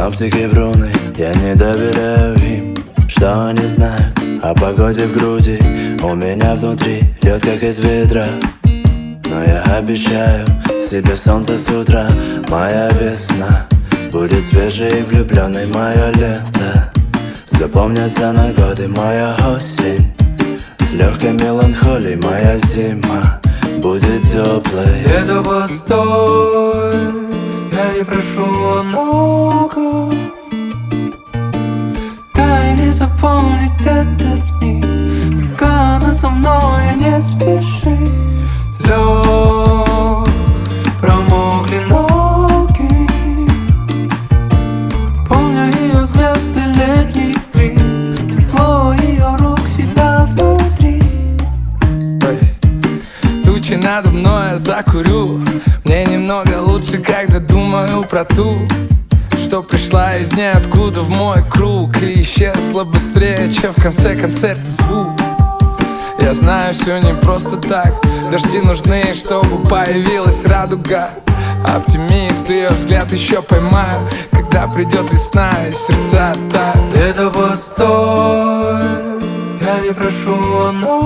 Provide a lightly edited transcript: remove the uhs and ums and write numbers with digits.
Синоптики вруны, я не доверяю им. Что они знают о погоде в груди? У меня внутри лед как из ведра. Но я обещаю себе солнце с утра. Моя весна будет свежей и влюбленной. Мое лето запомнятся на годы. Моя осень с легкой меланхолией. Моя зима будет теплой. Это постой, я не прошу о многом. Дай мне запомнить этот миг, пока она со мной, не спеши. Лед, промокли ноги. Помню ее взгляд и летний бриз, тепло ее рук всегда внутри. Тучи надо мной, я закурю. Мне немного лучше, когда думаю про ту, что пришла из ниоткуда в мой круг и исчезла быстрее, чем в конце концерта звук. Я знаю, все не просто так. Дожди нужны, чтобы появилась радуга. Оптимист, ее взгляд еще поймаю, когда придет весна и сердца оттают. Это постой, я не прошу о многом.